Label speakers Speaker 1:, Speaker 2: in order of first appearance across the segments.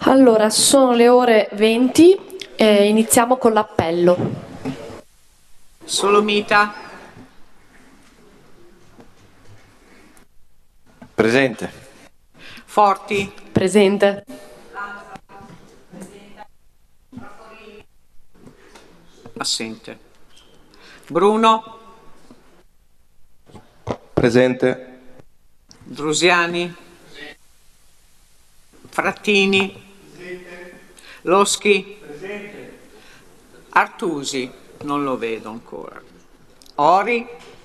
Speaker 1: Allora, sono le ore 20 e iniziamo con l'appello.
Speaker 2: Solomita.
Speaker 3: Presente.
Speaker 2: Forti.
Speaker 1: Presente.
Speaker 2: Assente. Bruno.
Speaker 3: Presente.
Speaker 2: Drusiani. Frattini. Loschi.
Speaker 4: Presente.
Speaker 2: Artusi. Non lo vedo ancora. Ori.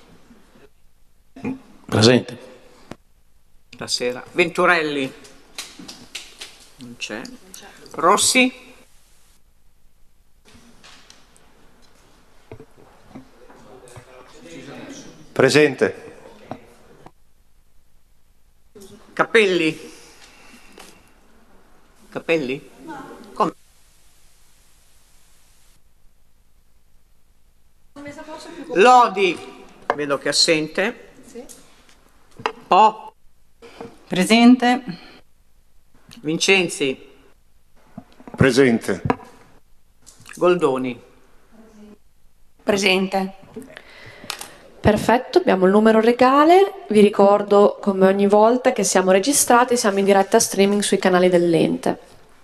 Speaker 3: Presente.
Speaker 2: Stasera. Venturelli. Non c'è. Rossi.
Speaker 3: Presente.
Speaker 2: Capelli. Capelli? Come? Lodi. Vedo che è assente. Po.
Speaker 5: Presente.
Speaker 2: Vincenzi.
Speaker 3: Presente.
Speaker 2: Goldoni.
Speaker 5: Presente.
Speaker 1: Perfetto, abbiamo il numero legale. Vi ricordo come ogni volta che siamo registrati, siamo in diretta streaming sui canali dell'ente.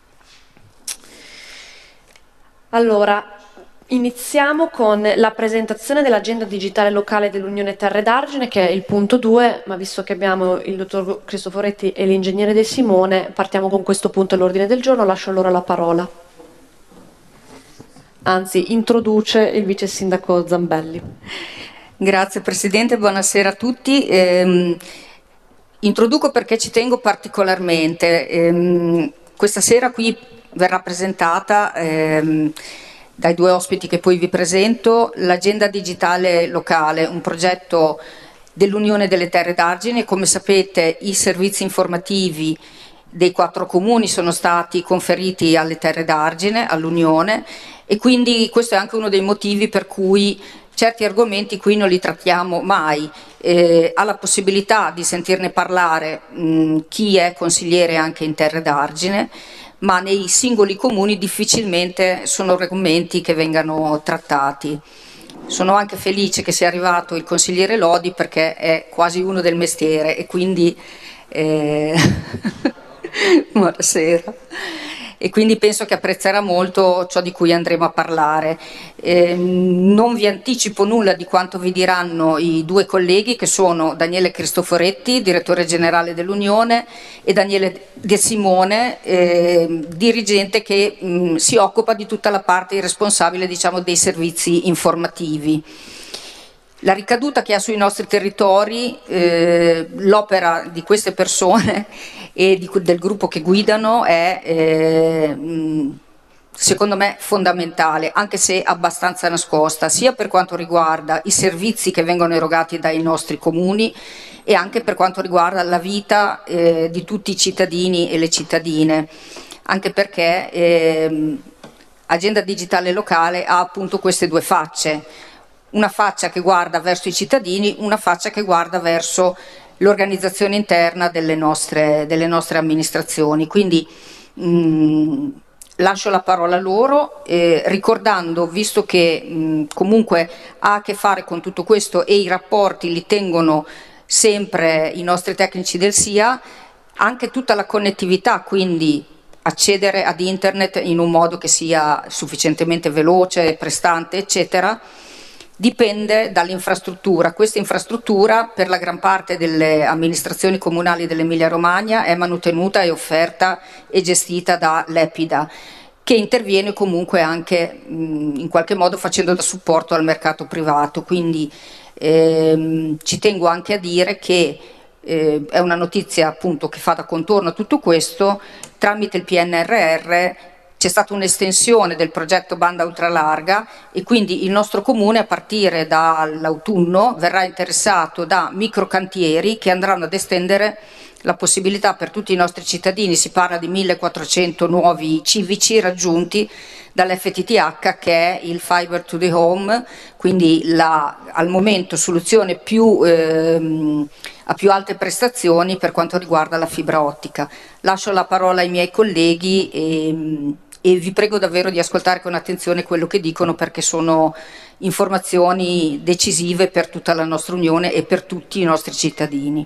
Speaker 1: Allora, iniziamo con la presentazione dell'agenda digitale locale dell'Unione Terre d'Argine, che è il punto 2, ma visto che abbiamo il dottor Cristoforetti e l'ingegnere De Simone, partiamo con questo punto all'ordine del giorno. Lascio loro la parola. Anzi, introduce il vice sindaco Zambelli.
Speaker 5: Grazie Presidente, buonasera a tutti. Introduco perché ci tengo particolarmente. Questa sera qui verrà presentata dai due ospiti che poi vi presento l'agenda digitale locale, un progetto dell'Unione delle Terre d'Argine. Come sapete, i servizi informativi dei 4 comuni sono stati conferiti alle Terre d'Argine, all'Unione, e quindi questo è anche uno dei motivi per cui certi argomenti qui non li trattiamo mai. Ha la possibilità di sentirne parlare chi è consigliere anche in Terre d'Argine, ma nei singoli comuni difficilmente sono argomenti che vengano trattati. Sono anche felice che sia arrivato il consigliere Lodi, perché è quasi uno del mestiere e quindi buonasera. E quindi penso che apprezzerà molto ciò di cui andremo a parlare. Non vi anticipo nulla di quanto vi diranno i due colleghi, che sono Daniele Cristoforetti, direttore generale dell'Unione, e Daniele De Simone, dirigente che si occupa di tutta la parte responsabile, diciamo, dei servizi informativi. La ricaduta che ha sui nostri territori, l'opera di queste persone e del gruppo che guidano è secondo me fondamentale, anche se abbastanza nascosta, sia per quanto riguarda i servizi che vengono erogati dai nostri comuni e anche per quanto riguarda la vita di tutti i cittadini e le cittadine, anche perché Agenda Digitale Locale ha appunto queste due facce. Una faccia che guarda verso i cittadini, una faccia che guarda verso l'organizzazione interna delle nostre amministrazioni. Quindi lascio la parola a loro, ricordando, visto che comunque ha a che fare con tutto questo e i rapporti li tengono sempre i nostri tecnici del SIA, anche tutta la connettività, quindi accedere ad internet in un modo che sia sufficientemente veloce, prestante, eccetera, dipende dall'infrastruttura. Questa infrastruttura per la gran parte delle amministrazioni comunali dell'Emilia Romagna è manutenuta e offerta e gestita da l'Epida, che interviene comunque anche in qualche modo facendo da supporto al mercato privato. Quindi ci tengo anche a dire che è una notizia appunto che fa da contorno a tutto questo. Tramite il PNRR c'è stata un'estensione del progetto banda ultralarga e quindi il nostro comune a partire dall'autunno verrà interessato da microcantieri che andranno ad estendere la possibilità per tutti i nostri cittadini, si parla di 1400 nuovi civici raggiunti dall'FTTH, che è il Fiber to the Home, quindi al momento soluzione a più alte prestazioni per quanto riguarda la fibra ottica. Lascio la parola ai miei colleghi e vi prego davvero di ascoltare con attenzione quello che dicono, perché sono informazioni decisive per tutta la nostra Unione e per tutti i nostri cittadini.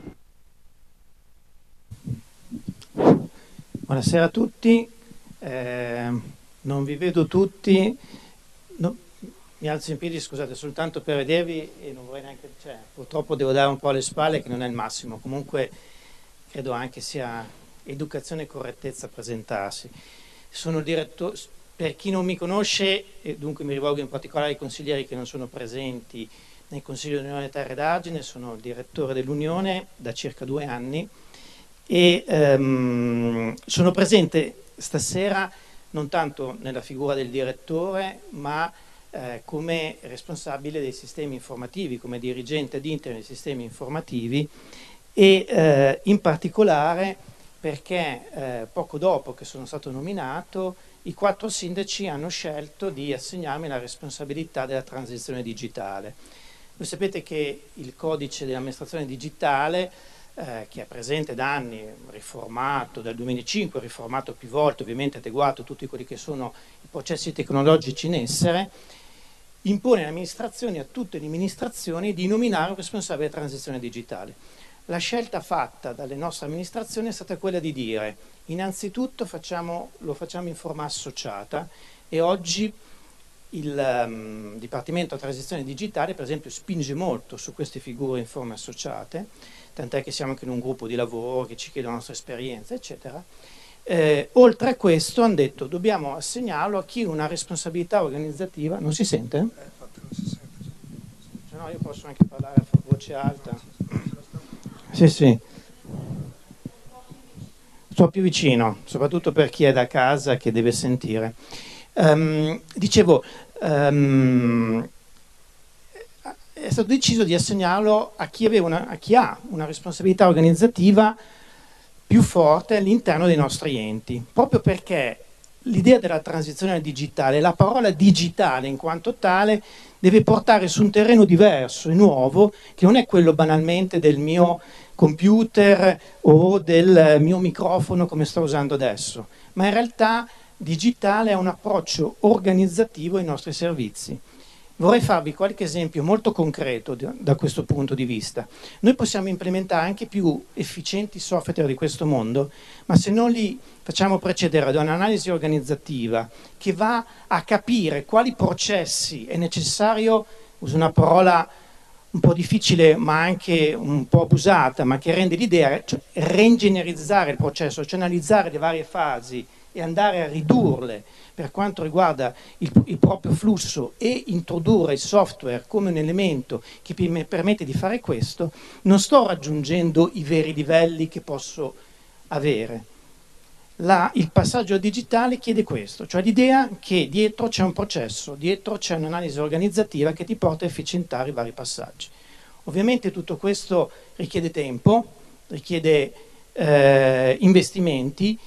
Speaker 4: Buonasera a tutti, non vi vedo tutti, no, mi alzo in piedi, scusate, soltanto per vedervi e non vorrei neanche, purtroppo devo dare un po' alle spalle, che non è il massimo, comunque credo anche sia educazione e correttezza presentarsi. Sono il direttore, per chi non mi conosce, e dunque mi rivolgo in particolare ai consiglieri che non sono presenti nel Consiglio dell'Unione Terre d'Argine, sono il direttore dell'Unione da circa 2 anni e sono presente stasera non tanto nella figura del direttore, ma come responsabile dei sistemi informativi, come dirigente ad interim dei sistemi informativi e in particolare perché poco dopo che sono stato nominato i 4 sindaci hanno scelto di assegnarmi la responsabilità della transizione digitale. Voi sapete che il codice dell'amministrazione digitale che è presente da anni, riformato dal 2005, riformato più volte, ovviamente adeguato a tutti quelli che sono i processi tecnologici in essere, impone alle amministrazioni, a tutte le amministrazioni, di nominare un responsabile della transizione digitale. La scelta fatta dalle nostre amministrazioni è stata quella di dire: innanzitutto lo facciamo in forma associata e oggi il Dipartimento della Transizione Digitale per esempio spinge molto su queste figure in forme associate, tant'è che siamo anche in un gruppo di lavoro che ci chiede la nostra esperienza, eccetera. Oltre a questo hanno detto dobbiamo assegnarlo a chi una responsabilità organizzativa. Non si sente?
Speaker 3: Infatti non si sente.
Speaker 4: Se no io posso anche parlare a voce alta. Sì, sì. Sto più vicino, soprattutto per chi è da casa che deve sentire. Dicevo, è stato deciso di assegnarlo a chi ha una responsabilità organizzativa più forte all'interno dei nostri enti, proprio perché l'idea della transizione digitale, la parola digitale in quanto tale, deve portare su un terreno diverso e nuovo, che non è quello banalmente del mio computer o del mio microfono come sto usando adesso, ma in realtà digitale è un approccio organizzativo ai nostri servizi. Vorrei farvi qualche esempio molto concreto da questo punto di vista. Noi possiamo implementare anche più efficienti software di questo mondo, ma se non li facciamo precedere da un'analisi organizzativa che va a capire quali processi è necessario, uso una parola un po' difficile ma anche un po' abusata, ma che rende l'idea, cioè reingegnerizzare il processo, cioè analizzare le varie fasi e andare a ridurle per quanto riguarda il proprio flusso e introdurre il software come un elemento che mi permette di fare questo, non sto raggiungendo i veri livelli che posso avere. Il passaggio digitale chiede questo, cioè l'idea che dietro c'è un processo, dietro c'è un'analisi organizzativa che ti porta a efficientare i vari passaggi. Ovviamente tutto questo richiede tempo, richiede investimenti,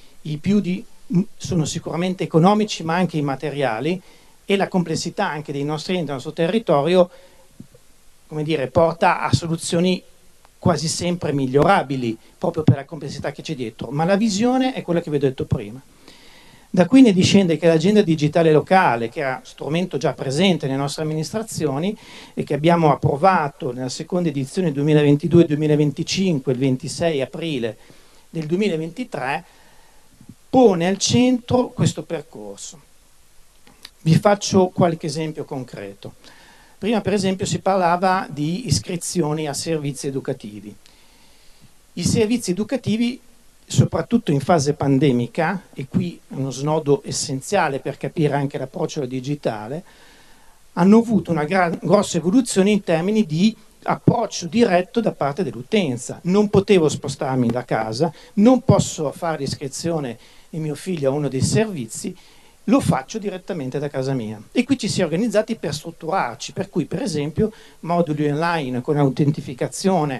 Speaker 4: sono sicuramente economici ma anche immateriali, e la complessità anche dei nostri enti, del nostro territorio, come dire, porta a soluzioni quasi sempre migliorabili proprio per la complessità che c'è dietro, ma la visione è quella che vi ho detto prima. Da qui ne discende che l'agenda digitale locale, che era strumento già presente nelle nostre amministrazioni e che abbiamo approvato nella seconda edizione 2022-2025 il 26 aprile del 2023, pone al centro questo percorso. Vi faccio qualche esempio concreto. Prima per esempio si parlava di iscrizioni a servizi educativi. I servizi educativi, soprattutto in fase pandemica, e qui è uno snodo essenziale per capire anche l'approccio al digitale, hanno avuto una grossa evoluzione in termini di approccio diretto da parte dell'utenza. Non potevo spostarmi da casa, non posso fare l'iscrizione di mio figlio a uno dei servizi, lo faccio direttamente da casa mia. E qui ci si è organizzati per strutturarci, per cui per esempio moduli online con autentificazione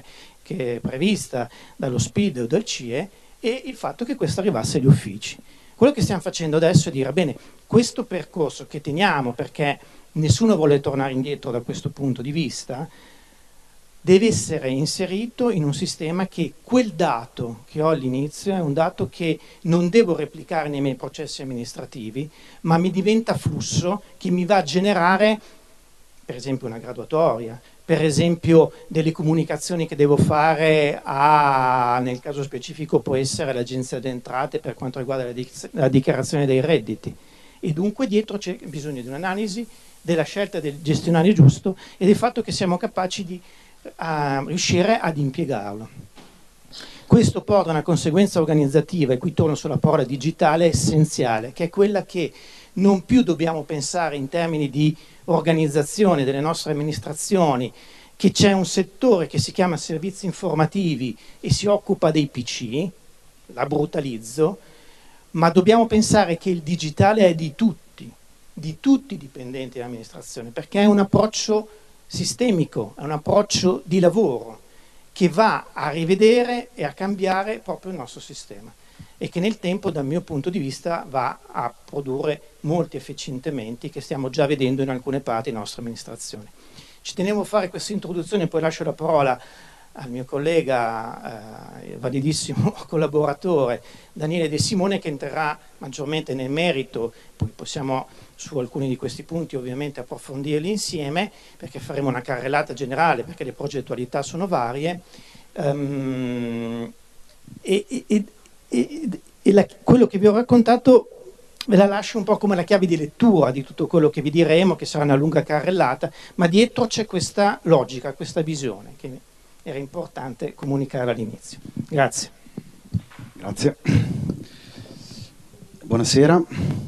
Speaker 4: che è prevista dallo SPID o dal CIE e il fatto che questo arrivasse agli uffici. Quello che stiamo facendo adesso è dire, bene, questo percorso che teniamo, perché nessuno vuole tornare indietro da questo punto di vista, deve essere inserito in un sistema che quel dato che ho all'inizio è un dato che non devo replicare nei miei processi amministrativi, ma mi diventa flusso che mi va a generare, per esempio, una graduatoria, per esempio delle comunicazioni che devo fare nel caso specifico può essere l'Agenzia delle Entrate per quanto riguarda la dichiarazione dei redditi. E dunque dietro c'è bisogno di un'analisi della scelta del gestionario giusto e del fatto che siamo capaci di riuscire ad impiegarlo. Questo porta a una conseguenza organizzativa, e qui torno sulla parola digitale, essenziale, che è quella che non più dobbiamo pensare in termini di organizzazione delle nostre amministrazioni, che c'è un settore che si chiama servizi informativi e si occupa dei PC, la brutalizzo, ma dobbiamo pensare che il digitale è di tutti i dipendenti dell'amministrazione, perché è un approccio sistemico, è un approccio di lavoro che va a rivedere e a cambiare proprio il nostro sistema e che nel tempo, dal mio punto di vista, va a produrre molti efficientamenti che stiamo già vedendo in alcune parti della nostra amministrazione. Ci tenevo a fare questa introduzione, poi lascio la parola al mio collega, validissimo collaboratore Daniele De Simone, che entrerà maggiormente nel merito, poi possiamo su alcuni di questi punti ovviamente approfondirli insieme, perché faremo una carrellata generale, perché le progettualità sono varie, quello che vi ho raccontato ve la lascio un po' come la chiave di lettura di tutto quello che vi diremo, che sarà una lunga carrellata, ma dietro c'è questa logica, questa visione che era importante comunicare all'inizio. Grazie.
Speaker 6: Grazie. Buonasera.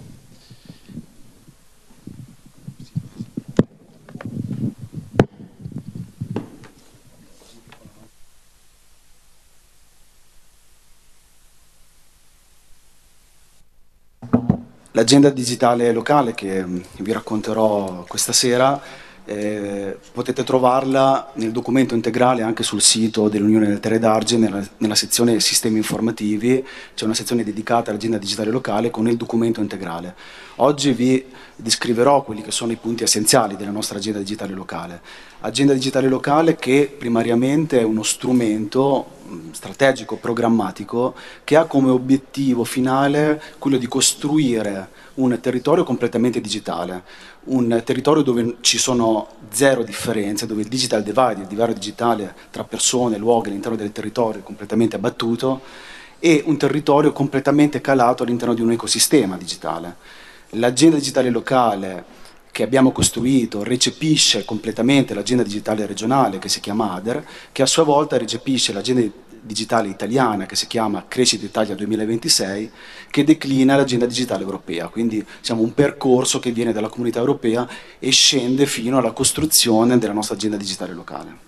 Speaker 6: L'agenda digitale locale che vi racconterò questa sera potete trovarla nel documento integrale anche sul sito dell'Unione delle Terre d'Argine nella sezione sistemi informativi. C'è una sezione dedicata all'agenda digitale locale con il documento integrale. Oggi vi descriverò quelli che sono i punti essenziali della nostra agenda digitale locale. Agenda digitale locale che primariamente è uno strumento strategico, programmatico, che ha come obiettivo finale quello di costruire un territorio completamente digitale, un territorio dove ci sono zero differenze, dove il digital divide, il divario digitale tra persone, luoghi all'interno del territorio è completamente abbattuto, e un territorio completamente calato all'interno di un ecosistema digitale. L'agenda digitale locale che abbiamo costruito recepisce completamente l'agenda digitale regionale che si chiama ADER, che a sua volta recepisce l'agenda digitale italiana che si chiama Crescita Italia 2026, che declina l'agenda digitale europea. Quindi siamo un percorso che viene dalla comunità europea e scende fino alla costruzione della nostra agenda digitale locale.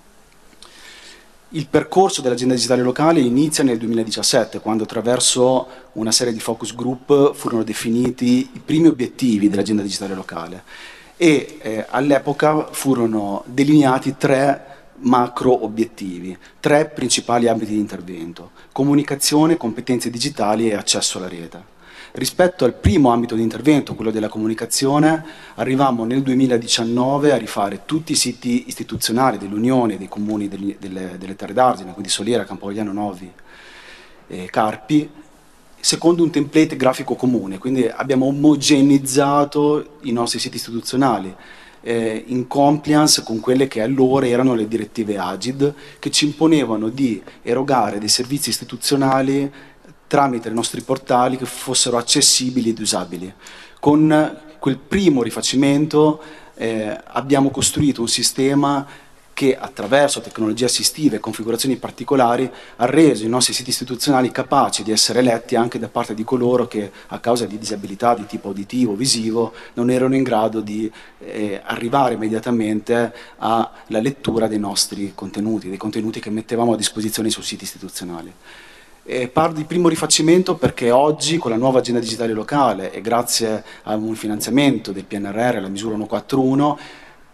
Speaker 6: Il percorso dell'agenda digitale locale inizia nel 2017, quando attraverso una serie di focus group furono definiti i primi obiettivi dell'agenda digitale locale e all'epoca furono delineati 3 macro obiettivi, 3 principali ambiti di intervento: comunicazione, competenze digitali e accesso alla rete. Rispetto al primo ambito di intervento, quello della comunicazione, arrivammo nel 2019 a rifare tutti i siti istituzionali dell'Unione, dei comuni delle Terre d'Argine, quindi Soliera, Campogliano Novi e Carpi, secondo un template grafico comune. Quindi abbiamo omogeneizzato i nostri siti istituzionali in compliance con quelle che allora erano le direttive AGID, che ci imponevano di erogare dei servizi istituzionali tramite i nostri portali che fossero accessibili ed usabili. Con quel primo rifacimento abbiamo costruito un sistema che attraverso tecnologie assistive e configurazioni particolari ha reso i nostri siti istituzionali capaci di essere letti anche da parte di coloro che a causa di disabilità di tipo uditivo o visivo non erano in grado di arrivare immediatamente alla lettura dei nostri contenuti, dei contenuti che mettevamo a disposizione sui siti istituzionali. Parlo di primo rifacimento perché oggi con la nuova agenda digitale locale e grazie a un finanziamento del PNRR, la misura 141,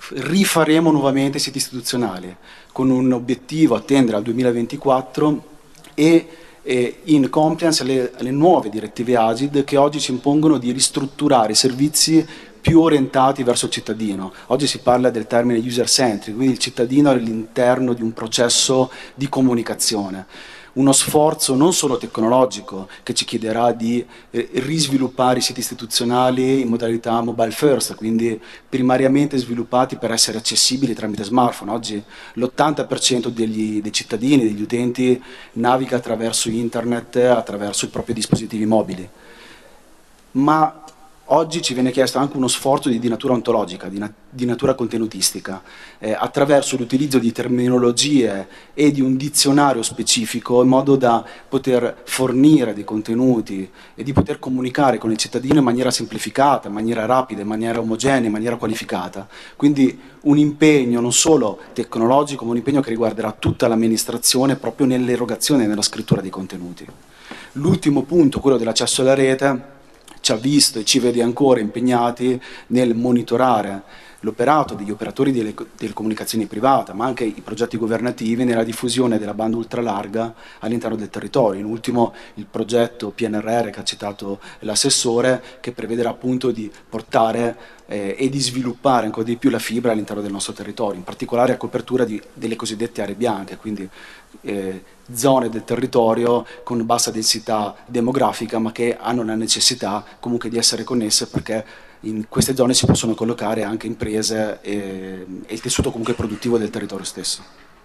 Speaker 6: rifaremo nuovamente i siti istituzionali con un obiettivo a tendere al 2024 e in compliance alle nuove direttive Agid che oggi ci impongono di ristrutturare i servizi più orientati verso il cittadino. Oggi si parla del termine user-centric, quindi il cittadino è all'interno di un processo di comunicazione. Uno sforzo non solo tecnologico che ci chiederà di risviluppare i siti istituzionali in modalità mobile first, quindi primariamente sviluppati per essere accessibili tramite smartphone. Oggi l'80% dei cittadini, degli utenti, naviga attraverso internet, attraverso i propri dispositivi mobili. Ma oggi ci viene chiesto anche uno sforzo di natura ontologica, di natura contenutistica, attraverso l'utilizzo di terminologie e di un dizionario specifico in modo da poter fornire dei contenuti e di poter comunicare con il cittadino in maniera semplificata, in maniera rapida, in maniera omogenea, in maniera qualificata. Quindi un impegno non solo tecnologico, ma un impegno che riguarderà tutta l'amministrazione proprio nell'erogazione e nella scrittura dei contenuti. L'ultimo punto, quello dell'accesso alla rete, ci ha visto e ci vede ancora impegnati nel monitorare l'operato degli operatori delle comunicazioni private, ma anche i progetti governativi nella diffusione della banda ultralarga all'interno del territorio. In ultimo il progetto PNRR che ha citato l'assessore, che prevederà appunto di portare e di sviluppare ancora di più la fibra all'interno del nostro territorio, in particolare a copertura delle cosiddette aree bianche, quindi zone del territorio con bassa densità demografica ma che hanno la necessità comunque di essere connesse, perché in queste zone si possono collocare anche imprese e il tessuto comunque produttivo del territorio stesso.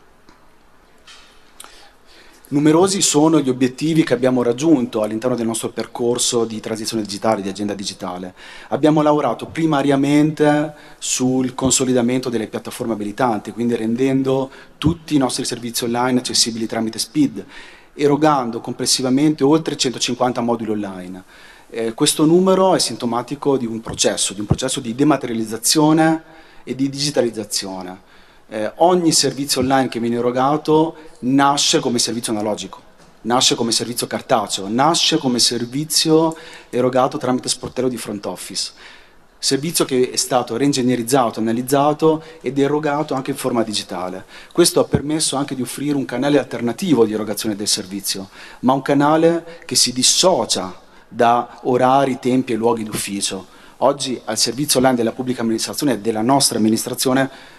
Speaker 6: Numerosi sono gli obiettivi che abbiamo raggiunto all'interno del nostro percorso di transizione digitale, di agenda digitale. Abbiamo lavorato primariamente sul consolidamento delle piattaforme abilitanti, quindi rendendo tutti i nostri servizi online accessibili tramite SPID, erogando complessivamente oltre 150 moduli online. Questo numero è sintomatico di un processo di dematerializzazione e di digitalizzazione. Ogni servizio online che viene erogato nasce come servizio analogico, nasce come servizio cartaceo, nasce come servizio erogato tramite sportello di front office, servizio che è stato reingegnerizzato, analizzato ed erogato anche in forma digitale. Questo ha permesso anche di offrire un canale alternativo di erogazione del servizio, ma un canale che si dissocia da orari, tempi e luoghi d'ufficio. Oggi al servizio online della pubblica amministrazione e della nostra amministrazione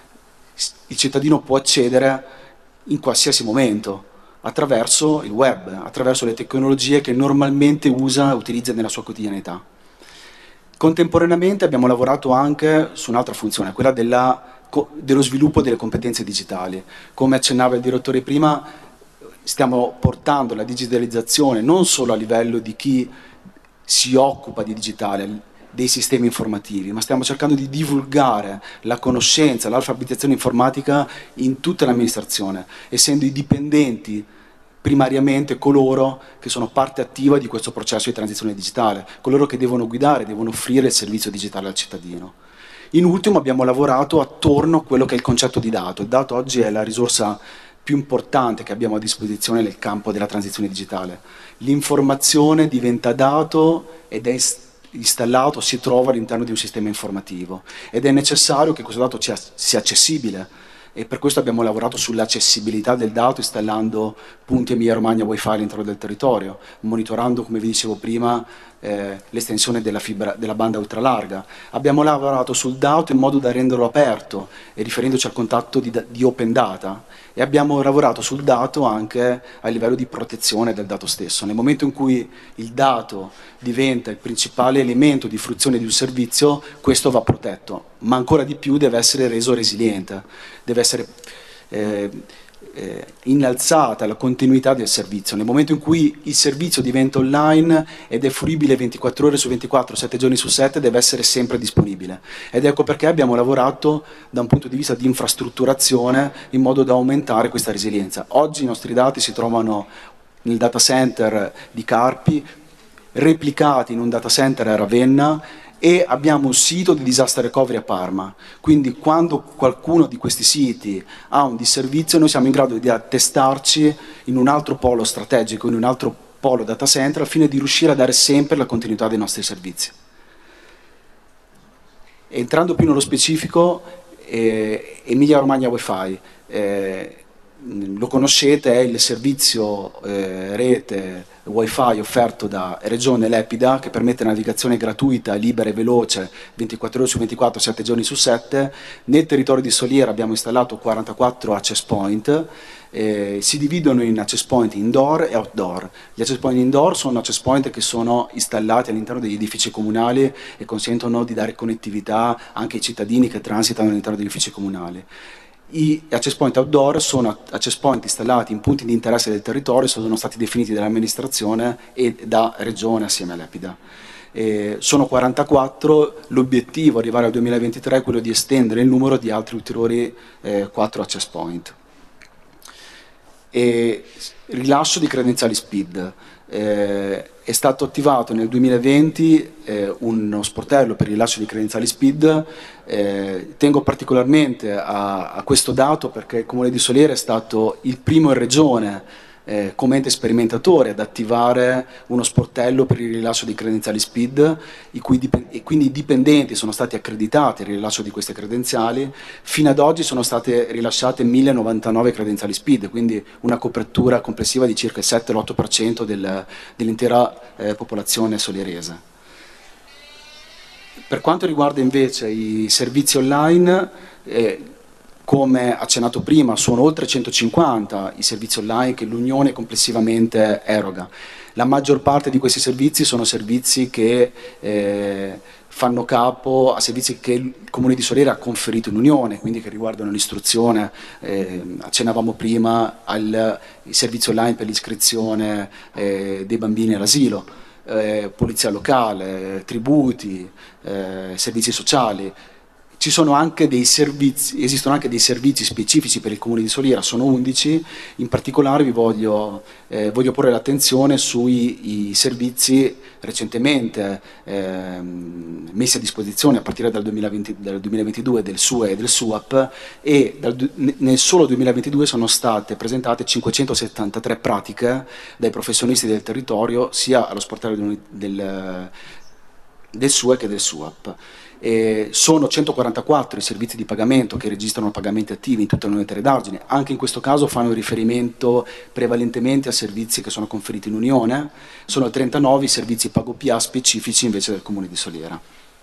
Speaker 6: il cittadino può accedere in qualsiasi momento attraverso il web, attraverso le tecnologie che normalmente usa e utilizza nella sua quotidianità. Contemporaneamente abbiamo lavorato anche su un'altra funzione, quella dello sviluppo delle competenze digitali. Come accennava il direttore prima, stiamo portando la digitalizzazione non solo a livello di chi si occupa di digitale, dei sistemi informativi, ma stiamo cercando di divulgare la conoscenza, l'alfabetizzazione informatica in tutta l'amministrazione, essendo i dipendenti primariamente coloro che sono parte attiva di questo processo di transizione digitale, coloro che devono guidare, devono offrire il servizio digitale al cittadino. In ultimo abbiamo lavorato attorno a quello che è il concetto di dato. Il dato oggi è la risorsa più importante che abbiamo a disposizione nel campo della transizione digitale. L'informazione diventa dato ed è installato, si trova all'interno di un sistema informativo ed è necessario che questo dato sia accessibile, e per questo abbiamo lavorato sull'accessibilità del dato installando punti Emilia Romagna Wi-Fi all'interno del territorio, monitorando, come vi dicevo prima, l'estensione della banda ultralarga. Abbiamo lavorato sul dato in modo da renderlo aperto e riferendoci al contatto di open data, e abbiamo lavorato sul dato anche a livello di protezione del dato stesso. Nel momento in cui il dato diventa il principale elemento di fruizione di un servizio, questo va protetto, ma ancora di più deve essere reso resiliente, deve essere innalzata la continuità del servizio. Nel momento in cui il servizio diventa online ed è fruibile 24 ore su 24, 7 giorni su 7, deve essere sempre disponibile. Ed ecco perché abbiamo lavorato da un punto di vista di infrastrutturazione in modo da aumentare questa resilienza. Oggi i nostri dati si trovano nel data center di Carpi, replicati in un data center a Ravenna, e abbiamo un sito di disaster recovery a Parma. Quindi quando qualcuno di questi siti ha un disservizio, noi siamo in grado di attestarci in un altro polo strategico, in un altro polo data center, al fine di riuscire a dare sempre la continuità dei nostri servizi. Entrando più nello specifico, Emilia Romagna Wi-Fi. Lo conoscete, è il servizio rete Wi-Fi offerto da Regione Lepida, che permette navigazione gratuita, libera e veloce 24 ore su 24, 7 giorni su 7. Nel territorio di Soliera abbiamo installato 44 access point. Si dividono in access point indoor e outdoor. Gli access point indoor sono access point che sono installati all'interno degli edifici comunali e consentono di dare connettività anche ai cittadini che transitano all'interno degli edifici comunali. I access point outdoor sono access point installati in punti di interesse del territorio, sono stati definiti dall'amministrazione e da Regione assieme all'Epida. Sono 44, l'obiettivo arrivare al 2023 è quello di estendere il numero di altri ulteriori 4 access point. Rilascio di credenziali SPID. È stato attivato nel 2020 uno sportello per il rilascio di credenziali SPID. Tengo particolarmente a questo dato perché il Comune di Soliera è stato il primo in regione come ente sperimentatore ad attivare uno sportello per il rilascio di credenziali SPID, e quindi i dipendenti sono stati accreditati al rilascio di queste credenziali. Fino ad oggi sono state rilasciate 1099 credenziali SPID, quindi una copertura complessiva di circa il 7-8% dell'intera popolazione solierese. Per quanto riguarda invece i servizi online, come accennato prima, sono oltre 150 i servizi online che l'Unione complessivamente eroga. La maggior parte di questi servizi sono servizi che fanno capo a servizi che il Comune di Soliera ha conferito in Unione, quindi che riguardano l'istruzione, accennavamo prima al servizio online per l'iscrizione dei bambini all'asilo, polizia locale, tributi, servizi sociali. Esistono anche dei servizi specifici per il Comune di Soliera, sono 11, in particolare vi voglio porre l'attenzione sui servizi recentemente messi a disposizione a partire dal 2022 del SUE e del SUAP, e nel solo 2022 sono state presentate 573 pratiche dai professionisti del territorio, sia allo sportello del SUE che del SUAP. Sono 144 i servizi di pagamento che registrano pagamenti attivi in tutta l'Unione Teredargine. Anche in questo caso fanno riferimento prevalentemente a servizi che sono conferiti in Unione. Sono 39 i servizi Pago PA specifici invece del Comune di Soliera.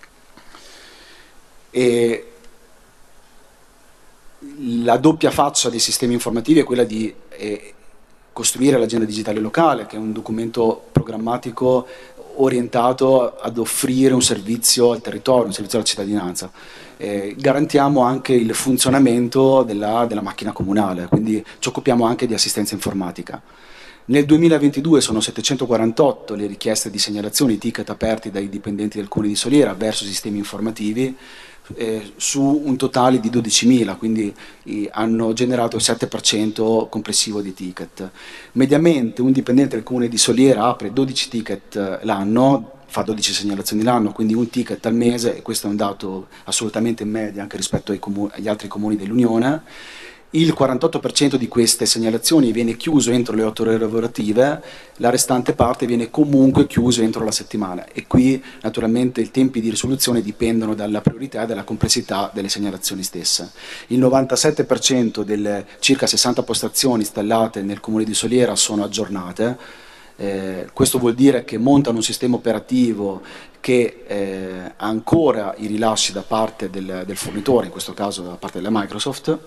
Speaker 6: La doppia faccia dei sistemi informativi è quella di costruire l'agenda digitale locale, che è un documento programmatico orientato ad offrire un servizio al territorio, un servizio alla cittadinanza. Garantiamo anche il funzionamento della macchina comunale, quindi ci occupiamo anche di assistenza informatica. Nel 2022 sono 748 le richieste di segnalazioni, i ticket aperti dai dipendenti del Comune di Soliera verso sistemi informativi, su un totale di 12.000, quindi hanno generato il 7% complessivo di ticket. Mediamente un dipendente del Comune di Soliera apre 12 ticket l'anno, fa 12 segnalazioni l'anno, quindi un ticket al mese, e questo è un dato assolutamente in media anche rispetto agli altri comuni dell'Unione. Il 48% di queste segnalazioni viene chiuso entro le 8 ore lavorative, la restante parte viene comunque chiuso entro la settimana, e qui naturalmente i tempi di risoluzione dipendono dalla priorità e dalla complessità delle segnalazioni stesse. Il 97% delle circa 60 postazioni installate nel Comune di Soliera sono aggiornate. Questo vuol dire che montano un sistema operativo che ha ancora i rilasci da parte del fornitore, in questo caso da parte della Microsoft.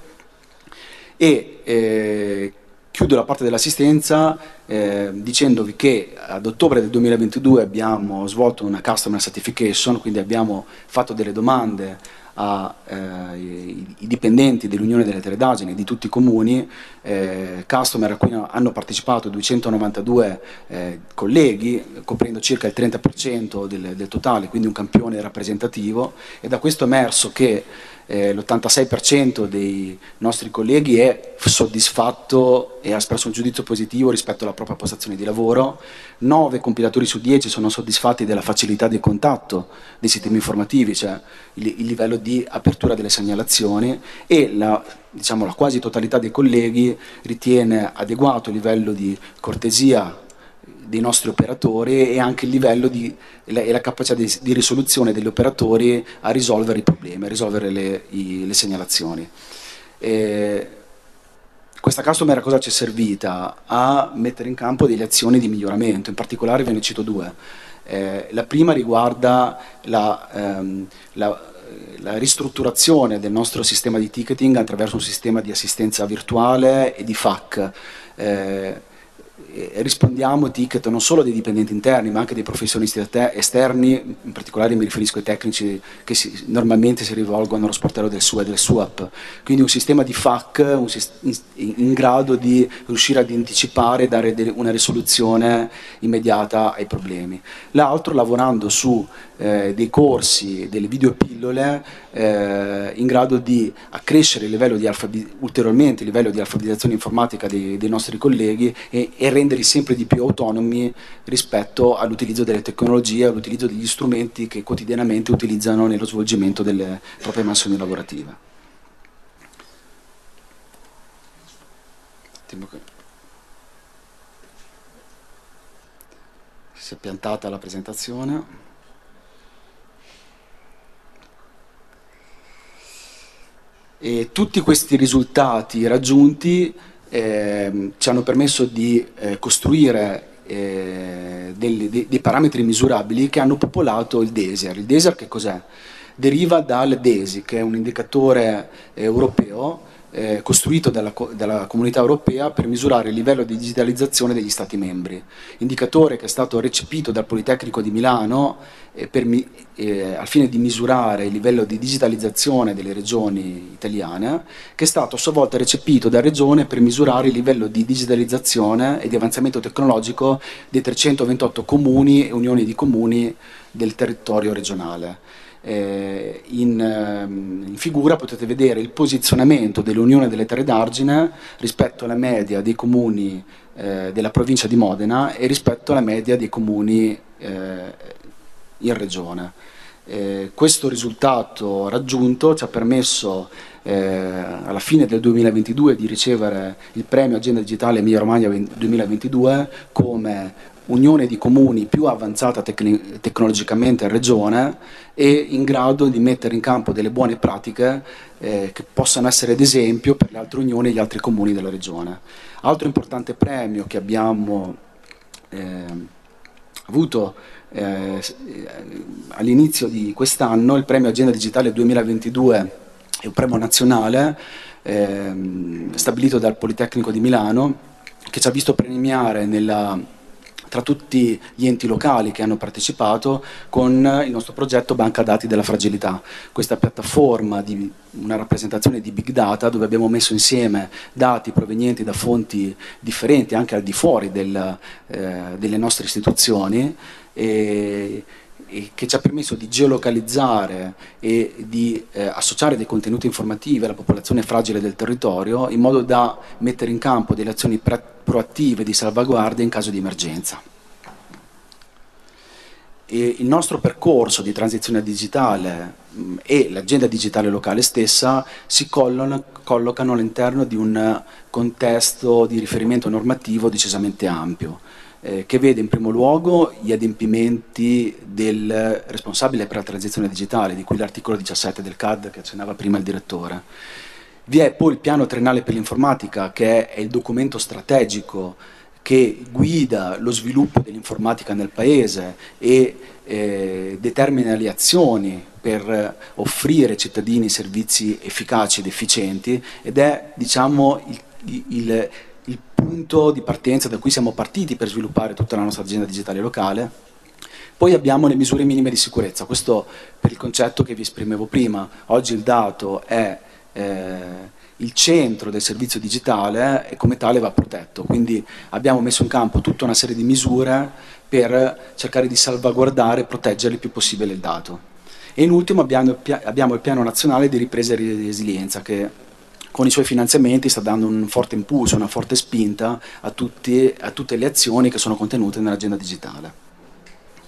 Speaker 6: E chiudo la parte dell'assistenza dicendovi che ad ottobre del 2022 abbiamo svolto una Customer Certification, quindi abbiamo fatto delle domande ai dipendenti dell'Unione delle Teredargini di tutti i comuni, customer a cui hanno partecipato 292 colleghi, coprendo circa il 30% del totale, quindi un campione rappresentativo, e da questo è emerso che l'86% dei nostri colleghi è soddisfatto e ha espresso un giudizio positivo rispetto alla propria postazione di lavoro. 9 compilatori su 10 sono soddisfatti della facilità di contatto dei sistemi informativi, cioè il livello di apertura delle segnalazioni, e la quasi totalità dei colleghi ritiene adeguato il livello di cortesia dei nostri operatori e anche il livello e la capacità di risoluzione degli operatori a risolvere i problemi, a risolvere le segnalazioni. Questa customer a cosa ci è servita? A mettere in campo delle azioni di miglioramento, in particolare ve ne cito due. La prima riguarda la ristrutturazione del nostro sistema di ticketing attraverso un sistema di assistenza virtuale e di FAQ. Rispondiamo ticket non solo dei dipendenti interni ma anche dei professionisti esterni, in particolare mi riferisco ai tecnici che normalmente si rivolgono allo sportello del SUA e del SUAP, quindi un sistema di FAQ in grado di riuscire ad anticipare e dare una risoluzione immediata ai problemi. L'altro lavorando su dei corsi, delle videopillole in grado di accrescere ulteriormente il livello di alfabetizzazione informatica dei nostri colleghi e renderli sempre di più autonomi rispetto all'utilizzo delle tecnologie, all'utilizzo degli strumenti che quotidianamente utilizzano nello svolgimento delle proprie mansioni lavorative. Si è piantata la presentazione. E tutti questi risultati raggiunti ci hanno permesso di costruire dei parametri misurabili che hanno popolato il DESIR. Il DESIR che cos'è? Deriva dal DESI, che è un indicatore europeo costruito dalla Comunità Europea per misurare il livello di digitalizzazione degli Stati membri. Indicatore che è stato recepito dal Politecnico di Milano al fine di misurare il livello di digitalizzazione delle regioni italiane, che è stato a sua volta recepito da Regione per misurare il livello di digitalizzazione e di avanzamento tecnologico dei 328 comuni e unioni di comuni del territorio regionale. In figura potete vedere il posizionamento dell'Unione delle Terre d'Argine rispetto alla media dei comuni della provincia di Modena e rispetto alla media dei comuni in regione. Questo risultato raggiunto ci ha permesso alla fine del 2022 di ricevere il premio Agenda Digitale Emilia Romagna 2022 come unione di comuni più avanzata tecnologicamente in regione e in grado di mettere in campo delle buone pratiche che possano essere ad esempio per le altre unioni e gli altri comuni della regione. Altro importante premio che abbiamo avuto all'inizio di quest'anno, il premio Agenda Digitale 2022, è un premio nazionale stabilito dal Politecnico di Milano che ci ha visto premiare tra tutti gli enti locali che hanno partecipato con il nostro progetto Banca Dati della Fragilità, questa piattaforma di una rappresentazione di big data dove abbiamo messo insieme dati provenienti da fonti differenti anche al di fuori delle nostre istituzioni e che ci ha permesso di geolocalizzare e di associare dei contenuti informativi alla popolazione fragile del territorio in modo da mettere in campo delle azioni proattive di salvaguardia in caso di emergenza. E il nostro percorso di transizione digitale e l'agenda digitale locale stessa si collocano all'interno di un contesto di riferimento normativo decisamente ampio, che vede in primo luogo gli adempimenti del responsabile per la transizione digitale, di cui l'articolo 17 del CAD che accennava prima il direttore. Vi è poi il piano triennale per l'informatica, che è il documento strategico che guida lo sviluppo dell'informatica nel Paese e determina le azioni per offrire ai cittadini servizi efficaci ed efficienti ed è, diciamo, il punto di partenza da cui siamo partiti per sviluppare tutta la nostra agenda digitale locale. Poi abbiamo le misure minime di sicurezza, questo per il concetto che vi esprimevo prima. Oggi il dato è il centro del servizio digitale e come tale va protetto, quindi abbiamo messo in campo tutta una serie di misure per cercare di salvaguardare e proteggere il più possibile il dato. E in ultimo abbiamo il piano nazionale di ripresa e resilienza che con i suoi finanziamenti sta dando un forte impulso, una forte spinta a tutte le azioni che sono contenute nell'agenda digitale.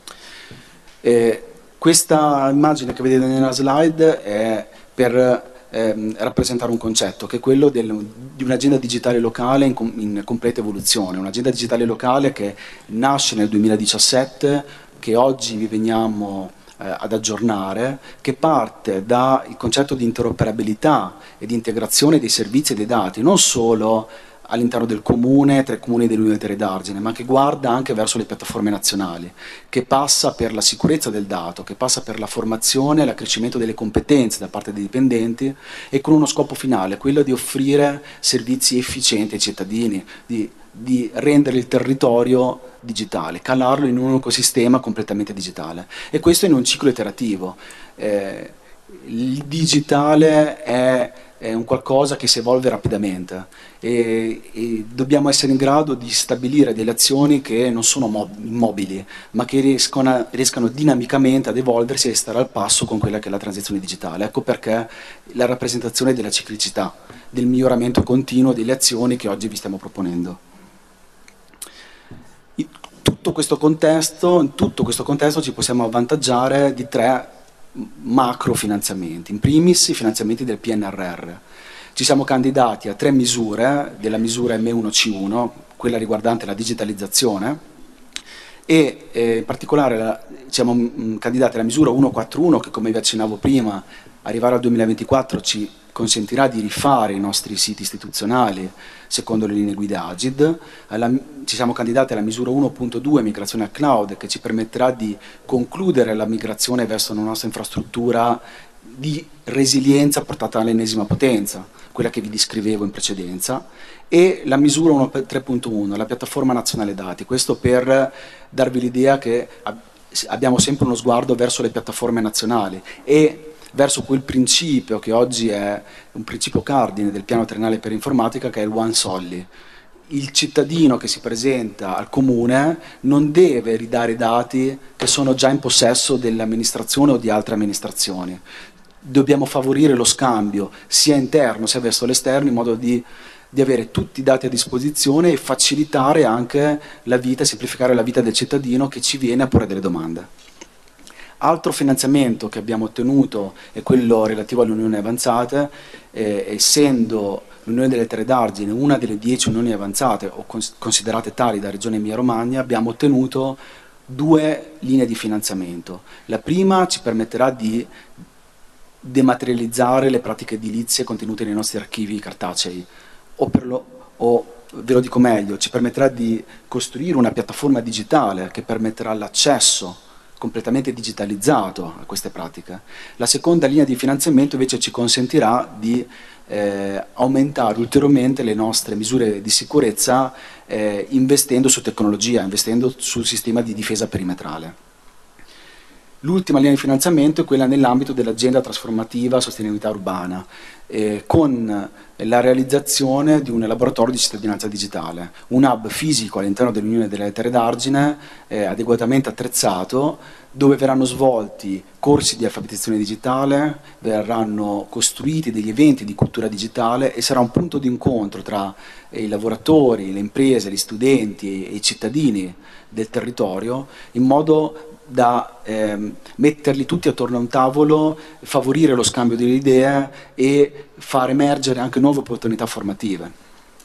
Speaker 6: Questa immagine che vedete nella slide è per rappresentare un concetto, che è quello di un'agenda digitale locale in completa evoluzione, un'agenda digitale locale che nasce nel 2017, che oggi vi veniamo ad aggiornare, che parte dal concetto di interoperabilità e di integrazione dei servizi e dei dati, non solo all'interno del comune, tra i comuni dell'Unione Terre d'Argine, ma che guarda anche verso le piattaforme nazionali, che passa per la sicurezza del dato, che passa per la formazione e l'accrescimento delle competenze da parte dei dipendenti, e con uno scopo finale, quello di offrire servizi efficienti ai cittadini, di rendere il territorio digitale, calarlo in un ecosistema completamente digitale. E questo in un ciclo iterativo. Il digitale è un qualcosa che si evolve rapidamente e dobbiamo essere in grado di stabilire delle azioni che non sono immobili, ma che riescano dinamicamente ad evolversi e stare al passo con quella che è la transizione digitale. Ecco perché la rappresentazione della ciclicità, del miglioramento continuo delle azioni che oggi vi stiamo proponendo. In tutto questo contesto ci possiamo avvantaggiare di 3 macro finanziamenti. In primis i finanziamenti del PNRR. Ci siamo candidati a 3 misure, della misura M1C1, quella riguardante la digitalizzazione, e in particolare siamo candidati alla misura 141, che, come vi accennavo prima, arrivare al 2024 ci consentirà di rifare i nostri siti istituzionali secondo le linee guida Agid. Ci siamo candidati alla misura 1.2, migrazione al cloud, che ci permetterà di concludere la migrazione verso una nostra infrastruttura di resilienza portata all'ennesima potenza, quella che vi descrivevo in precedenza, e la misura 3.1, la piattaforma nazionale dati. Questo per darvi l'idea che abbiamo sempre uno sguardo verso le piattaforme nazionali e verso quel principio che oggi è un principio cardine del piano triennale per informatica, che è il One Solly. Il cittadino che si presenta al comune non deve ridare dati che sono già in possesso dell'amministrazione o di altre amministrazioni. Dobbiamo favorire lo scambio sia interno sia verso l'esterno, in modo di avere tutti i dati a disposizione e facilitare anche la vita, semplificare la vita del cittadino che ci viene a porre delle domande. Altro finanziamento che abbiamo ottenuto è quello relativo alle unioni avanzate, essendo l'Unione delle Terre d'Argine una delle 10 unioni avanzate o considerate tali da Regione Emilia-Romagna, abbiamo ottenuto 2 linee di finanziamento. La prima ci permetterà di dematerializzare le pratiche edilizie contenute nei nostri archivi cartacei, o ve lo dico meglio, ci permetterà di costruire una piattaforma digitale che permetterà l'accesso completamente digitalizzato a queste pratiche. La seconda linea di finanziamento invece ci consentirà di aumentare ulteriormente le nostre misure di sicurezza investendo su tecnologia, investendo sul sistema di difesa perimetrale. L'ultima linea di finanziamento è quella nell'ambito dell'agenda trasformativa sostenibilità urbana, con la realizzazione di un laboratorio di cittadinanza digitale, un hub fisico all'interno dell'Unione delle Terre d'Argine adeguatamente attrezzato, dove verranno svolti corsi di alfabetizzazione digitale, verranno costruiti degli eventi di cultura digitale e sarà un punto di incontro tra i lavoratori, le imprese, gli studenti e i cittadini del territorio, in modo da metterli tutti attorno a un tavolo, favorire lo scambio delle idee e far emergere anche nuove opportunità formative.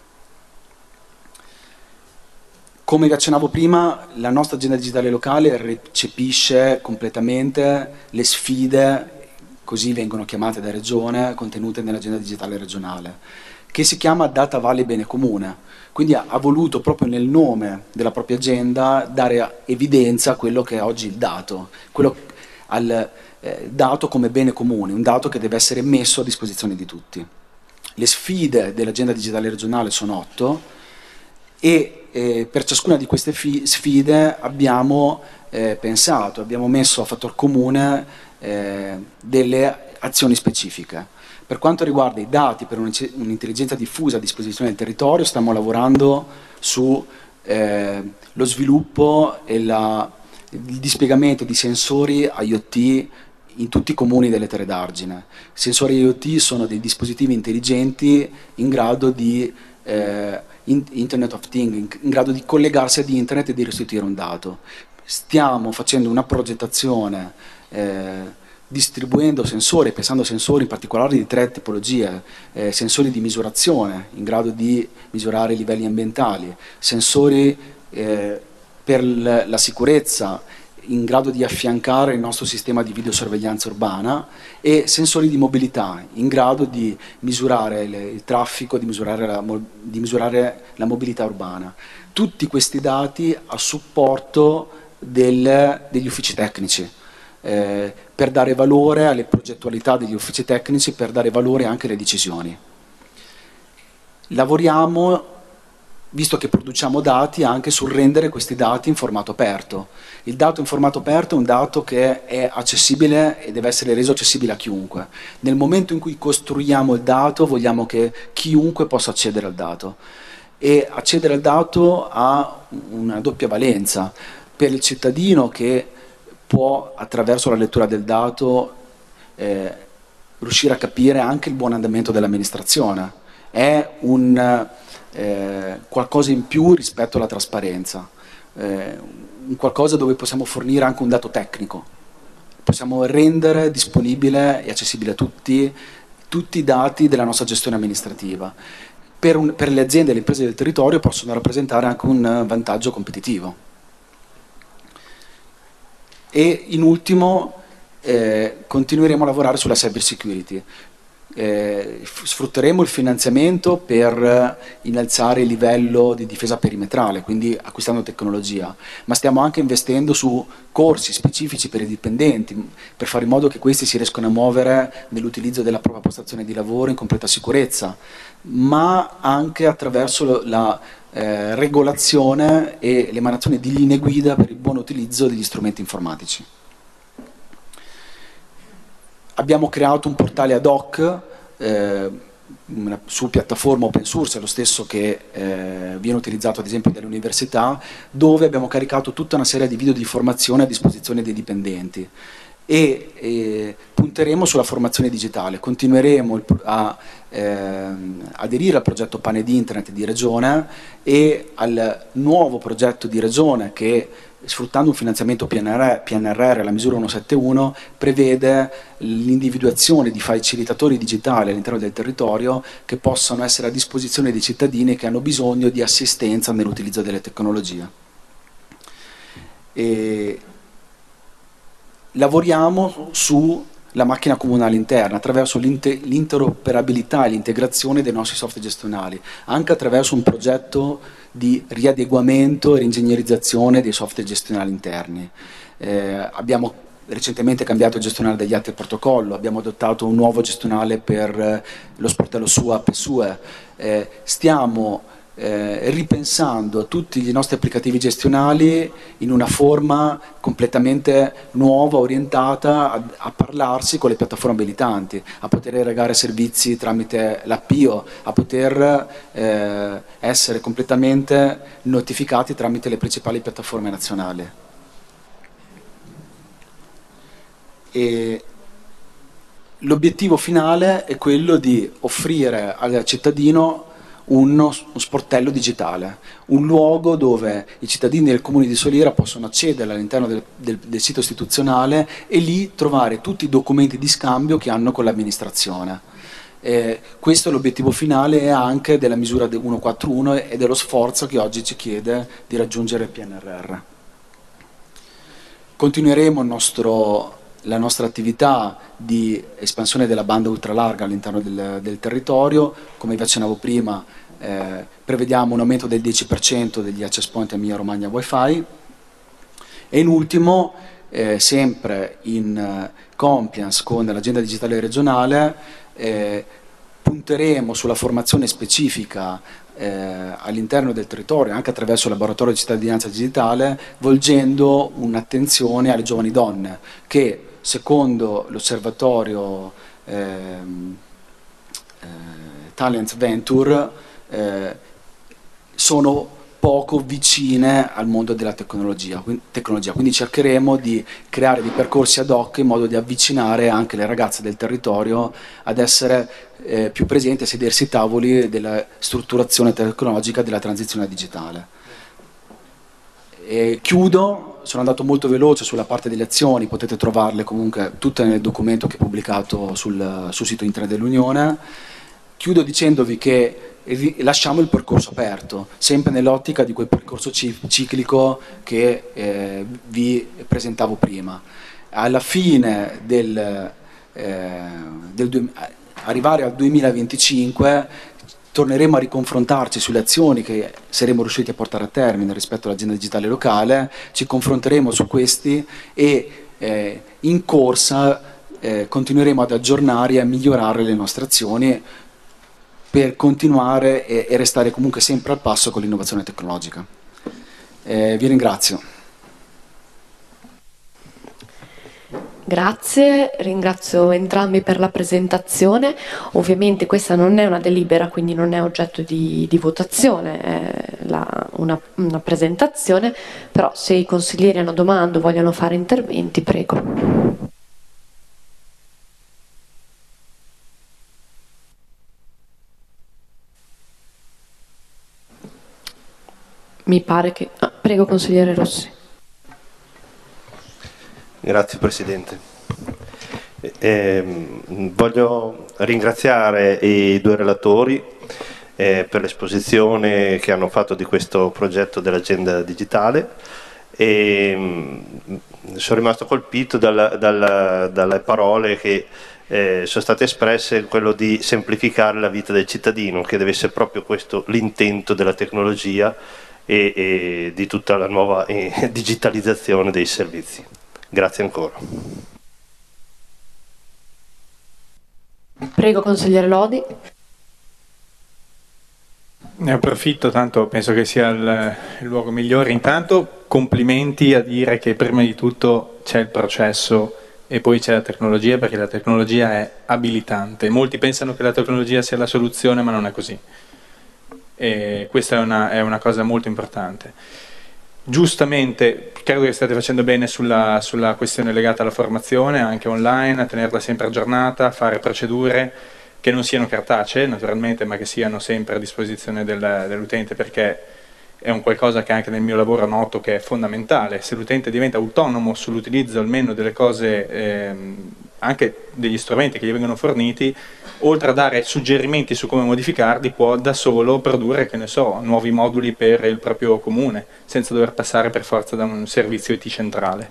Speaker 6: Come vi accennavo prima, la nostra agenda digitale locale recepisce completamente le sfide, così vengono chiamate da Regione, contenute nell'agenda digitale regionale, che si chiama Data Valley Bene Comune. Quindi ha voluto proprio nel nome della propria agenda dare evidenza a quello che è oggi il dato, al dato come bene comune, un dato che deve essere messo a disposizione di tutti. Le sfide dell'agenda digitale regionale sono 8 e per ciascuna di queste sfide abbiamo pensato, abbiamo messo a fattor comune delle azioni specifiche. Per quanto riguarda i dati per un'intelligenza diffusa a disposizione del territorio, stiamo lavorando su lo sviluppo e il dispiegamento di sensori IoT in tutti i comuni delle Terre d'Argine. Sensori IoT sono dei dispositivi intelligenti in grado di Internet of Things, in grado di collegarsi ad internet e di restituire un dato. Stiamo facendo una progettazione distribuendo sensori, pensando a sensori in particolare di 3 tipologie, sensori di misurazione in grado di misurare i livelli ambientali, sensori per la sicurezza in grado di affiancare il nostro sistema di videosorveglianza urbana, e sensori di mobilità in grado di misurare il traffico, di misurare la mobilità urbana. Tutti questi dati a supporto degli uffici tecnici, per dare valore alle progettualità degli uffici tecnici, per dare valore anche alle decisioni. Lavoriamo, visto che produciamo dati, anche sul rendere questi dati in formato aperto. Il dato in formato aperto è un dato che è accessibile e deve essere reso accessibile a chiunque. Nel momento in cui costruiamo il dato, vogliamo che chiunque possa accedere al dato. E accedere al dato ha una doppia valenza. Per il cittadino, che può, attraverso la lettura del dato, riuscire a capire anche il buon andamento dell'amministrazione. È qualcosa in più rispetto alla trasparenza, un qualcosa dove possiamo fornire anche un dato tecnico, possiamo rendere disponibile e accessibile a tutti i dati della nostra gestione amministrativa. Per le aziende e le imprese del territorio possono rappresentare anche un vantaggio competitivo. E in ultimo continueremo a lavorare sulla cyber security. Sfrutteremo il finanziamento per innalzare il livello di difesa perimetrale, quindi acquistando tecnologia, ma stiamo anche investendo su corsi specifici per i dipendenti, per fare in modo che questi si riescano a muovere nell'utilizzo della propria postazione di lavoro in completa sicurezza, ma anche attraverso la regolazione e l'emanazione di linee guida per il buon utilizzo degli strumenti informatici. Abbiamo creato un portale ad hoc su piattaforma open source, è lo stesso che viene utilizzato ad esempio dalle università, dove abbiamo caricato tutta una serie di video di formazione a disposizione dei dipendenti, e punteremo sulla formazione digitale. Continueremo a aderire al progetto Pane di Internet di Regione e al nuovo progetto di Regione che, sfruttando un finanziamento PNRR, la misura 171, prevede l'individuazione di facilitatori digitali all'interno del territorio che possano essere a disposizione dei cittadini che hanno bisogno di assistenza nell'utilizzo delle tecnologie. Lavoriamo sulla macchina comunale interna attraverso l'interoperabilità e l'integrazione dei nostri software gestionali, anche attraverso un progetto di riadeguamento e ringegnerizzazione dei software gestionali interni. Abbiamo recentemente cambiato il gestionale degli atti e protocollo, abbiamo adottato un nuovo gestionale per lo sportello SUAP e SUE, stiamo ripensando a tutti i nostri applicativi gestionali in una forma completamente nuova, orientata a parlarsi con le piattaforme abilitanti, a poter erogare servizi tramite l'APIO, a poter essere completamente notificati tramite le principali piattaforme nazionali. E l'obiettivo finale è quello di offrire al cittadino uno sportello digitale, un luogo dove i cittadini del comune di Soliera possono accedere all'interno del sito istituzionale e lì trovare tutti i documenti di scambio che hanno con l'amministrazione. Questo è l'obiettivo finale anche della misura 141 e dello sforzo che oggi ci chiede di raggiungere il PNRR. Continueremo la nostra attività di espansione della banda ultralarga all'interno del territorio. Come vi accennavo prima, prevediamo un aumento del 10% degli access point Emilia Romagna Wi-Fi, e in ultimo, sempre in compliance con l'agenda digitale regionale, punteremo sulla formazione specifica all'interno del territorio, anche attraverso il laboratorio di cittadinanza digitale, volgendo un'attenzione alle giovani donne che, secondo l'osservatorio Talent Venture, sono poco vicine al mondo della tecnologia, quindi cercheremo di creare dei percorsi ad hoc in modo di avvicinare anche le ragazze del territorio ad essere più presenti, a sedersi ai tavoli della strutturazione tecnologica della transizione digitale. E chiudo sono andato molto veloce sulla parte delle azioni, potete trovarle comunque tutte nel documento che ho pubblicato sul sito internet dell'Unione. Chiudo dicendovi che lasciamo il percorso aperto, sempre nell'ottica di quel percorso ciclico che vi presentavo prima. Alla fine arrivare al 2025 torneremo a riconfrontarci sulle azioni che saremo riusciti a portare a termine rispetto all'agenda digitale locale, ci confronteremo su questi e in corsa continueremo ad aggiornare e a migliorare le nostre azioni per continuare e restare comunque sempre al passo con l'innovazione tecnologica. Vi ringrazio.
Speaker 1: Grazie, ringrazio entrambi per la presentazione. Ovviamente questa non è una delibera, quindi non è oggetto di votazione, è una presentazione, però se i consiglieri hanno domande o vogliono fare interventi, prego. Mi pare che... prego, consigliere Rossi.
Speaker 3: Grazie Presidente. Voglio ringraziare i due relatori per l'esposizione che hanno fatto di questo progetto dell'agenda digitale e sono rimasto colpito dalle parole che sono state espresse, quello di semplificare la vita del cittadino, che deve essere proprio questo l'intento della tecnologia e di tutta la nuova digitalizzazione dei servizi. Grazie ancora.
Speaker 1: Prego, consigliere Lodi.
Speaker 7: Ne approfitto, tanto penso che sia il luogo migliore. Intanto complimenti a dire che prima di tutto c'è il processo e poi c'è la tecnologia, perché la tecnologia è abilitante. Molti pensano che la tecnologia sia la soluzione, ma non è così. E questa è una cosa molto importante. Giustamente, credo che state facendo bene sulla questione legata alla formazione, anche online, a tenerla sempre aggiornata, a fare procedure che non siano cartacee, naturalmente, ma che siano sempre a disposizione dell'utente, perché è un qualcosa che anche nel mio lavoro noto che è fondamentale. Se l'utente diventa autonomo sull'utilizzo almeno delle cose, anche degli strumenti che gli vengono forniti, oltre a dare suggerimenti su come modificarli, può da solo produrre, che ne so, nuovi moduli per il proprio comune, senza dover passare per forza da un servizio IT centrale.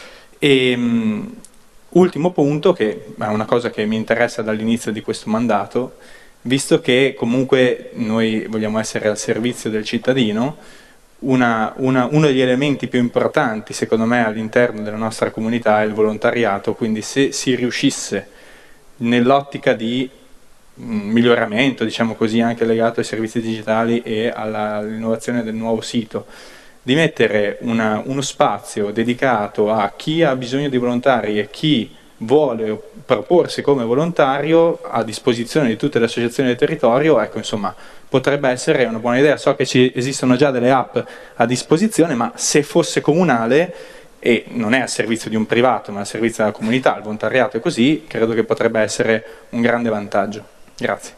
Speaker 7: Ultimo punto, che è una cosa che mi interessa dall'inizio di questo mandato, visto che comunque noi vogliamo essere al servizio del cittadino, uno degli elementi più importanti secondo me all'interno della nostra comunità è il volontariato, quindi se si riuscisse nell'ottica di miglioramento, diciamo così, anche legato ai servizi digitali e all'innovazione del nuovo sito, di mettere uno spazio dedicato a chi ha bisogno di volontari e chi vuole proporsi come volontario a disposizione di tutte le associazioni del territorio, ecco, insomma, potrebbe essere una buona idea. So che esistono già delle app a disposizione, ma se fosse comunale e non è a servizio di un privato ma a servizio della comunità, il volontariato è così, credo che potrebbe essere un grande vantaggio. Grazie.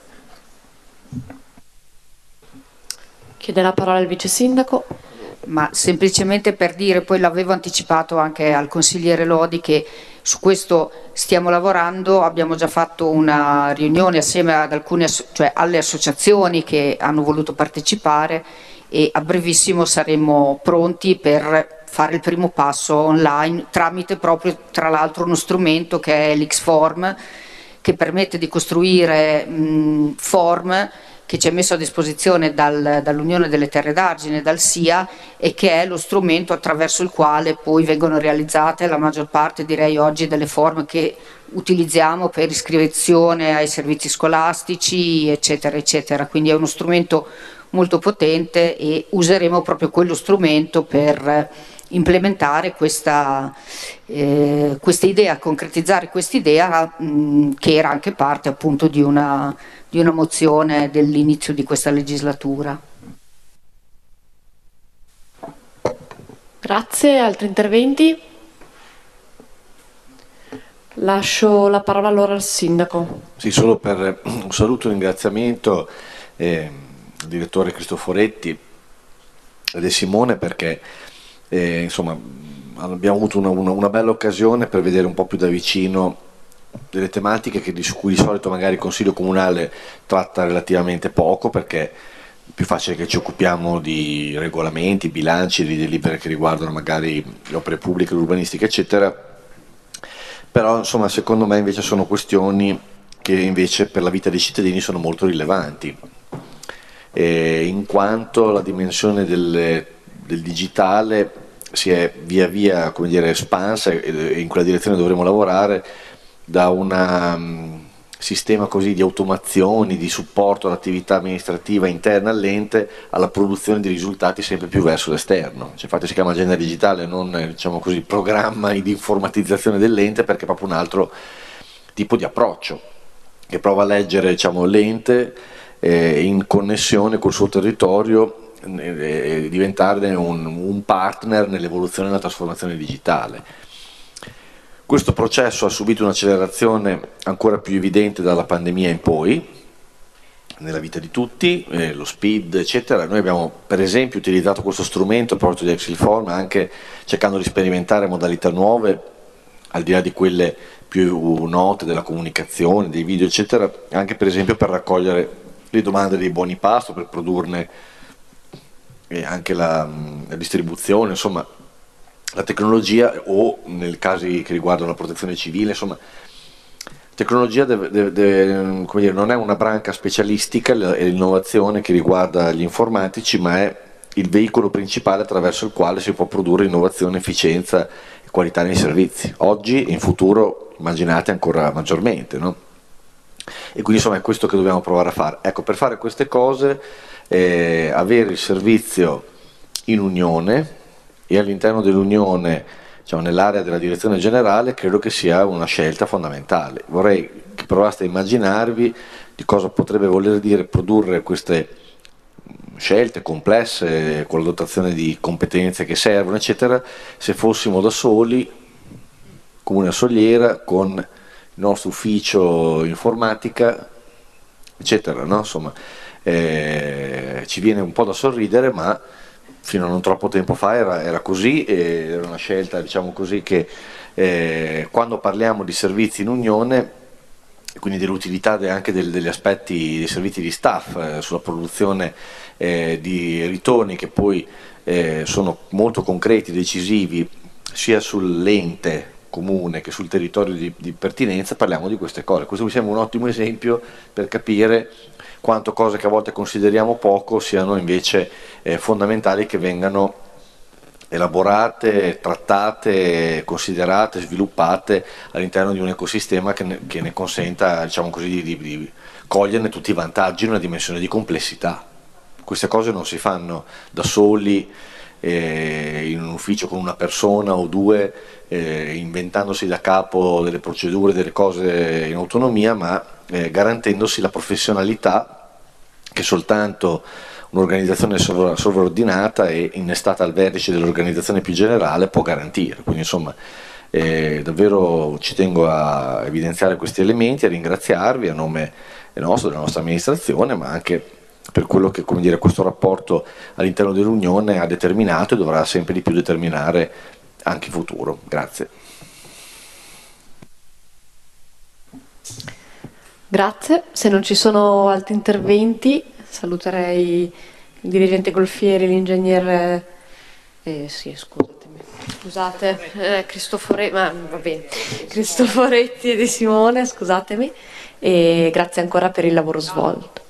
Speaker 1: Chiede la parola al vice sindaco.
Speaker 5: Ma semplicemente per dire, poi l'avevo anticipato anche al consigliere Lodi, che su questo stiamo lavorando, abbiamo già fatto una riunione assieme ad alcune, cioè alle associazioni che hanno voluto partecipare, e a brevissimo saremo pronti per fare il primo passo online tramite proprio, tra l'altro, uno strumento che è l'X-Form, che permette di costruire form che ci è messo a disposizione dall'Unione delle Terre d'Argine, dal SIA, e che è lo strumento attraverso il quale poi vengono realizzate la maggior parte, direi oggi, delle forme che utilizziamo per iscrizione ai servizi scolastici, eccetera, eccetera. Quindi è uno strumento molto potente e useremo proprio quello strumento per implementare questa idea, concretizzare quest'idea che era anche parte appunto di una mozione dell'inizio di questa legislatura.
Speaker 1: Grazie, altri interventi? Lascio la parola allora al sindaco.
Speaker 8: Sì, solo per un saluto e un ringraziamento al direttore Cristoforetti e De Simone, perché insomma abbiamo avuto una bella occasione per vedere un po' più da vicino delle tematiche su cui di solito magari il Consiglio Comunale tratta relativamente poco, perché è più facile che ci occupiamo di regolamenti, bilanci, di delibere che riguardano magari le opere pubbliche, l'urbanistica, eccetera. Però insomma secondo me invece sono questioni che invece per la vita dei cittadini sono molto rilevanti, in quanto la dimensione del digitale si è via via, come dire, espansa, e in quella direzione dovremo lavorare, da un sistema così di automazioni, di supporto all'attività amministrativa interna all'ente, alla produzione di risultati sempre più verso l'esterno. Cioè, infatti si chiama agenda digitale, non diciamo così, programma di informatizzazione dell'ente, perché è proprio un altro tipo di approccio che prova a leggere, diciamo, l'ente in connessione col suo territorio e diventarne un partner nell'evoluzione e nella trasformazione digitale. Questo processo ha subito un'accelerazione ancora più evidente dalla pandemia in poi, nella vita di tutti, lo speed, eccetera. Noi abbiamo per esempio utilizzato questo strumento proprio di Exilform anche cercando di sperimentare modalità nuove, al di là di quelle più note della comunicazione, dei video, eccetera, anche per esempio per raccogliere le domande dei buoni pasto, per produrne anche la distribuzione, insomma la tecnologia, o nel casi che riguardano la protezione civile, insomma tecnologia come dire, non è una branca specialistica, è l'innovazione che riguarda gli informatici, ma è il veicolo principale attraverso il quale si può produrre innovazione, efficienza e qualità nei servizi. Oggi e in futuro immaginate ancora maggiormente, no? E quindi insomma è questo che dobbiamo provare a fare. Ecco, per fare queste cose avere il servizio in unione e all'interno dell'unione, diciamo, nell'area della direzione generale, credo che sia una scelta fondamentale. Vorrei che provaste a immaginarvi di cosa potrebbe voler dire produrre queste scelte complesse con la dotazione di competenze che servono, eccetera, se fossimo da soli, come una soliera, con il nostro ufficio informatica, eccetera, no? Insomma, ci viene un po' da sorridere, ma fino a non troppo tempo fa era così, era una scelta, diciamo così, che quando parliamo di servizi in unione, quindi dell'utilità anche degli aspetti dei servizi di staff sulla produzione di ritorni che poi sono molto concreti, decisivi, sia sull'ente comune che sul territorio di pertinenza, parliamo di queste cose. Questo mi sembra un ottimo esempio per capire quanto cose che a volte consideriamo poco siano invece fondamentali, che vengano elaborate, trattate, considerate, sviluppate all'interno di un ecosistema che ne consenta, diciamo così, di coglierne tutti i vantaggi in una dimensione di complessità. Queste cose non si fanno da soli in un ufficio con una persona o due, inventandosi da capo delle procedure, delle cose in autonomia, ma garantendosi la professionalità che soltanto un'organizzazione sovraordinata e innestata al vertice dell'organizzazione più generale può garantire. Quindi insomma davvero ci tengo a evidenziare questi elementi, a ringraziarvi a nome nostro, della nostra amministrazione, ma anche per quello che, come dire, questo rapporto all'interno dell'Unione ha determinato e dovrà sempre di più determinare anche in futuro. Grazie.
Speaker 1: Grazie, se non ci sono altri interventi saluterei il dirigente Golfieri, l'ingegnere Cristoforetti e Di Simone, scusatemi, e grazie ancora per il lavoro svolto.